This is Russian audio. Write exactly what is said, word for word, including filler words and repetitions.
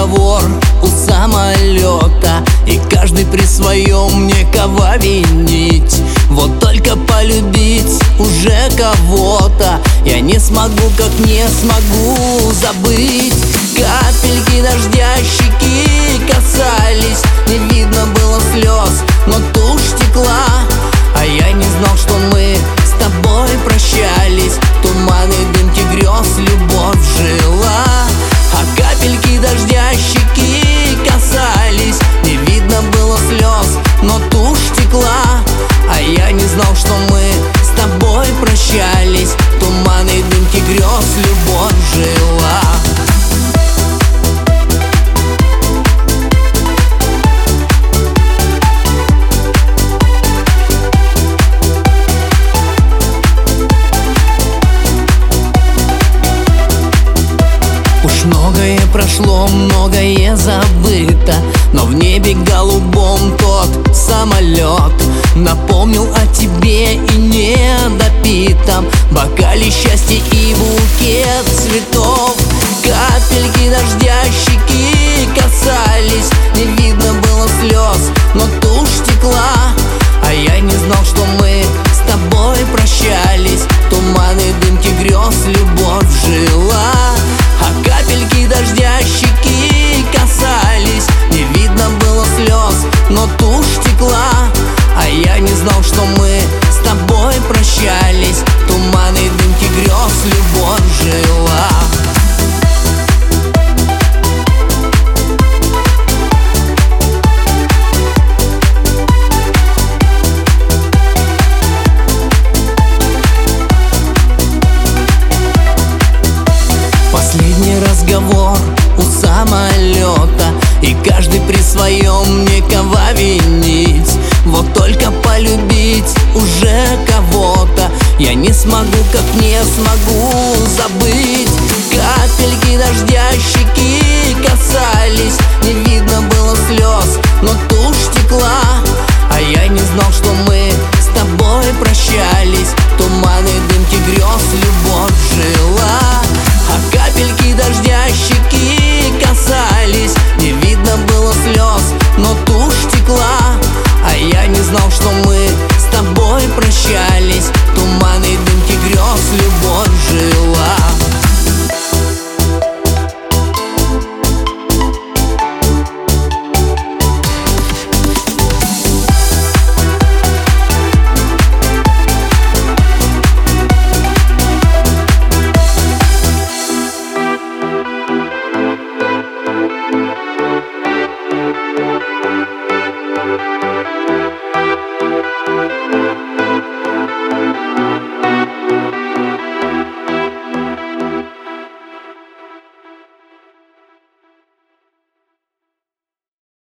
разговор у самолета, и каждый при своем, некого винить. Вот только полюбить уже кого-то я не смогу, как не смогу забыть. Капельки дождя щеки касались, не видно было слез, но тушь текла. А я не знал, что мы с тобой прощались. Туманы, дымки грез, любовь жила. А капельки дождя щеки касались, не видно было слез, но тушь текла. А я не знал, что мы с тобой прощались. Туманы, дымки грез, любовь жила. Многое прошло, многое забыто, но в небе голубом тот самолет напомнил о тебе и недопитом бокале счастья и букет цветов. Капельки дождя щеки касались, не видно было слез, но тушь текла. А я не знал, что мы с тобой прощались. Туманы, дымки грез, любовь жила. А капельки дождя щеки касались, не видно было слез, но тушь текла. А я не знал, что мы с тобой прощались. Туманы, дымки грез, любовь жила. Последний разговор у самолета, и каждый при своем, некого винить. Вот только полюбить уже кого-то я не смогу, как не смогу забыть. Капельки